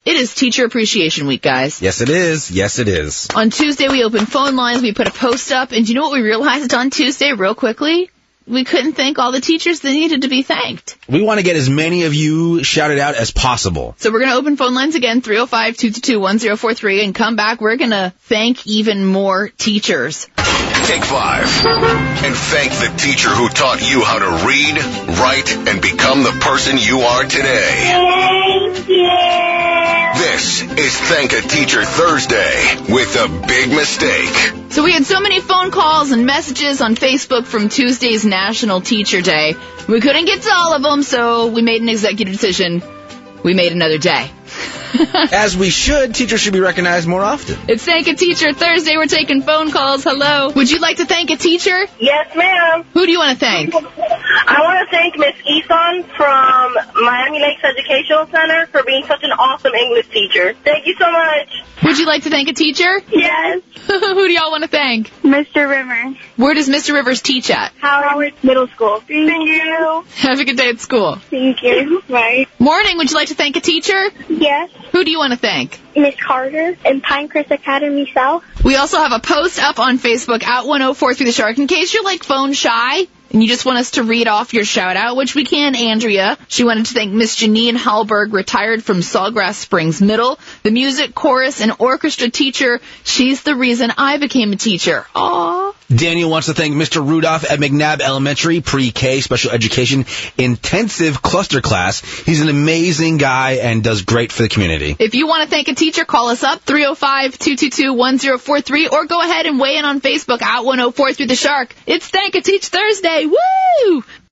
It is Teacher Appreciation Week, guys. Yes, it is. Yes, it is. On Tuesday, we opened phone lines. We put a post up. And do you know what we realized on Tuesday, real quickly? We couldn't thank all the teachers that needed to be thanked. We want to get as many of you shouted out as possible. So we're going to open phone lines again, 305-222-1043, and come back. We're going to thank even more teachers. Take 5 and thank the teacher who taught you how to read, write, and become the person you are today. Thank you. This is Thank a Teacher Thursday with a big mistake. So we had so many phone calls and messages on Facebook from Tuesday's National Teacher Day. We couldn't get to all of them, so we made an executive decision. We made another day. As we should, teachers should be recognized more often. It's Thank a Teacher Thursday. We're taking phone calls. Hello. Would you like to thank a teacher? Yes, ma'am. Who do you want to thank? I want to thank Miss Eason from Miami Lakes Educational Center for being such an awesome English teacher. Thank you so much. Would you like to thank a teacher? Yes. Who do y'all want to thank? Mr. Rimmer. Where does Mr. Rivers teach at? Howard Middle School. Thank you. Have a good day at school. Thank you. Bye. Morning. Would you like to thank a teacher? Yes. Who do you want to thank? Miss Carter in Pinecrest Academy South. We also have a post up on Facebook at 1043 The Shark in case you're like phone shy and you just want us to read off your shout out, which we can, Andrea. She wanted to thank Miss Janine Hallberg, retired from Sawgrass Springs Middle, the music, chorus, and orchestra teacher. She's the reason I became a teacher. Aww. Daniel wants to thank Mr. Rudolph at McNabb Elementary Pre-K Special Education Intensive Cluster Class. He's an amazing guy and does great for the community. If you want to thank a teacher, call us up, 305-222-1043, or go ahead and weigh in on Facebook at 1043 The Shark. It's Thank a Teach Thursday. Woo!